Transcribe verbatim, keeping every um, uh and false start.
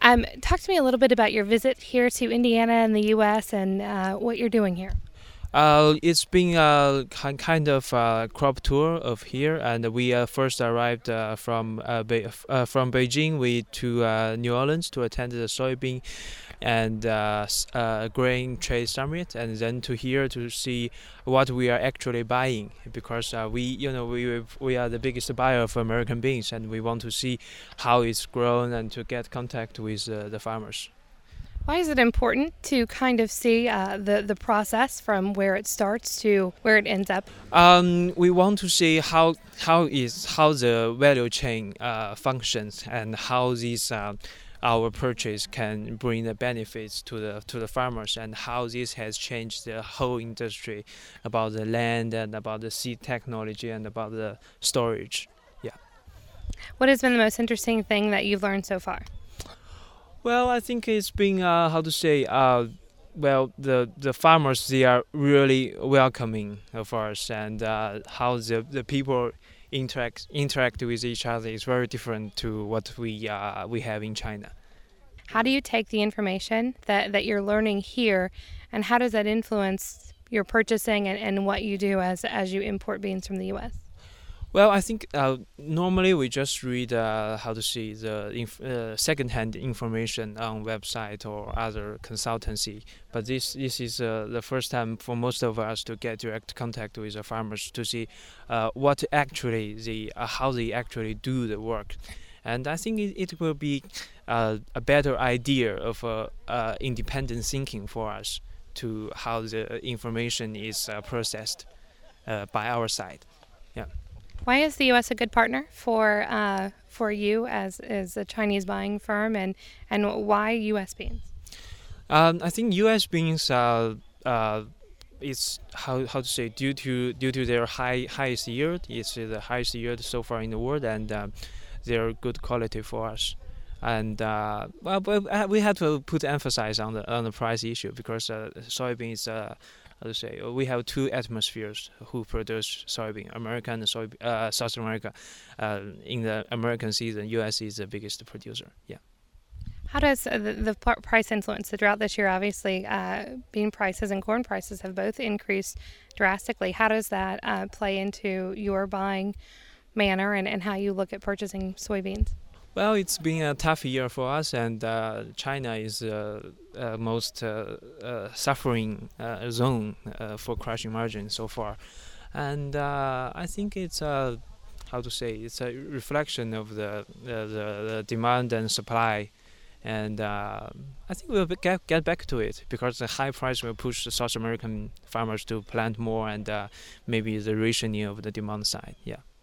Um, talk to me a little bit about your visit here to Indiana and the U S and uh, what you're doing here. Uh, it's been a ki- kind of uh, crop tour of here, and we uh, first arrived uh, from uh, Be- uh, from Beijing we to uh, New Orleans to attend the soybean and uh, s- uh, grain trade summit, and then to here to see what we are actually buying, because uh, we you know we we are the biggest buyer of American beans, and we want to see how it's grown and to get contact with uh, the farmers. Why is it important to kind of see uh, the the process from where it starts to where it ends up? Um, we want to see how how is how the value chain uh, functions, and how these uh, our purchase can bring the benefits to the to the farmers, and how this has changed the whole industry about the land and about the seed technology and about the storage. Yeah. What has been the most interesting thing that you've learned so far? Well, I think it's been uh, how to say uh, well, the the farmers, they are really welcoming of us, and uh, how the the people interact interact with each other is very different to what we uh, we have in China. How do you take the information that, that you're learning here, and how does that influence your purchasing and, and what you do as as you import beans from the U S? Well, I think uh, normally we just read uh, how to see the inf- uh, second-hand information on website or other consultancy, but this this is uh, the first time for most of us to get direct contact with the farmers to see uh, what actually the uh, how they actually do the work, and I think it, it will be uh, a better idea of uh, uh, independent thinking for us to how the information is uh, processed uh, by our side. Yeah. Why is the U S a good partner for uh, for you as as a Chinese buying firm, and and why U S beans? Um, I think U S beans uh, uh, is how how to say, due to due to their high highest yield. It's the highest yield so far in the world, and uh, they're good quality for us. And uh, well, but uh, we had to put emphasis on the on the price issue, because uh, soybeans. Uh, how to say? We have two atmospheres who produce soybean: America and soy, uh, South America. Uh, in the American season, U S is the biggest producer. Yeah. How does uh, the, the p- price influence the drought this year? Obviously, uh, bean prices and corn prices have both increased drastically. How does that uh, play into your buying manner and, and how you look at purchasing soybeans? Well, it's been a tough year for us, and uh, China is uh, uh, most uh, uh, suffering uh, zone uh, for crushing margin so far, and uh, I think it's a how to say, it's a reflection of the the, the, the demand and supply, and uh, I think we'll be- get get back to it, because the high price will push the South American farmers to plant more, and uh, maybe the rationing of the demand side. Yeah.